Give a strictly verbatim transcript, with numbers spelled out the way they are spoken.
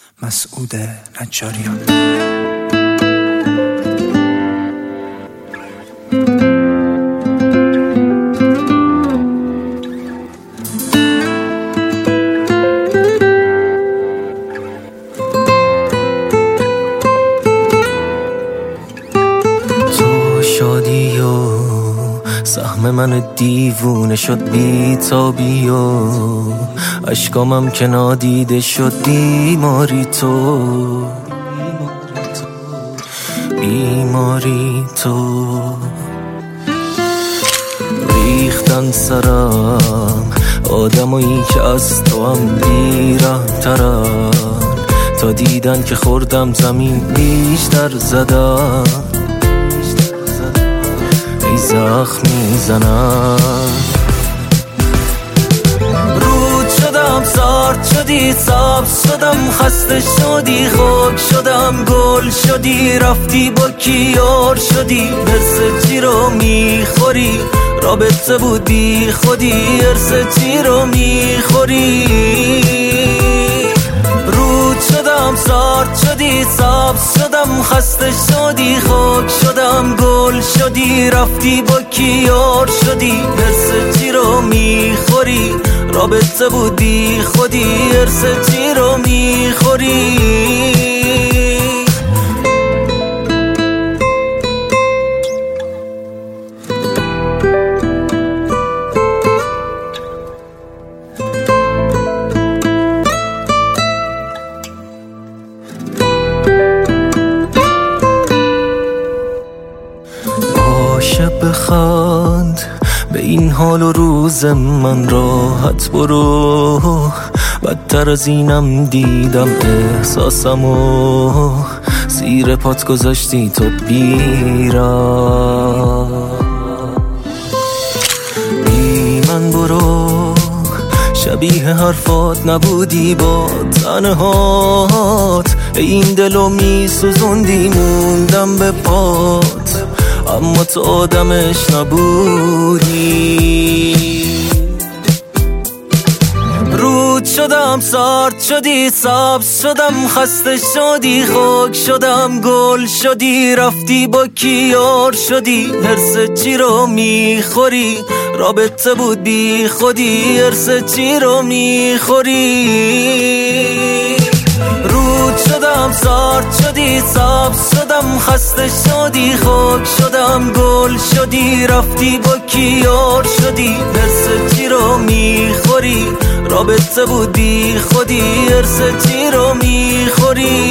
مسعود نجاریان. تو شادی و سهم من دیوونه شد بی تابی و اشکامم که نادیده شد بیماری تو بیماری تو ریختن سرم آدمایی که از تو هم بیره ترن تا دیدن که خوردم زمین بیشتر زدم ای زخم میزنم رود شدم سرد شدی سبز شدم خسته شدی خاک شدم گل شدی رفتی با کیار شدی حرس چی رو میخوری رابطه بود بی خودی حرس چی رو میخوری رود شدم سرد شدی سبز شدم خسته شدی خاک شدم گل شدی رفتی با کیار شدی حرس چی رو میخوری رابطه بود بی خودی حرس چی رو میخوری بخند به این حال و روز من راحت برو بدتر از اینم دیدم احساسمو زیر پات گذاشتی تو بیرا بی من برو شبیه حرفات نبودی با تنهات این دلو می سوزوندی موندم به پات اما تو آدمش نبودی رود شدم سرد شدی سبز شدم خسته شدی خاک شدم گل شدی رفتی با کیار شدی حرس چی رو میخوری رابطه بود بی خودی حرس چی رو میخوری رود شدم سرد شدی سبز شدم خسته شدی خاک شدم گل شدی رفتی با کیار شدی حرس چی رو میخوری رابطه بود بی خودی حرس چی رو میخوری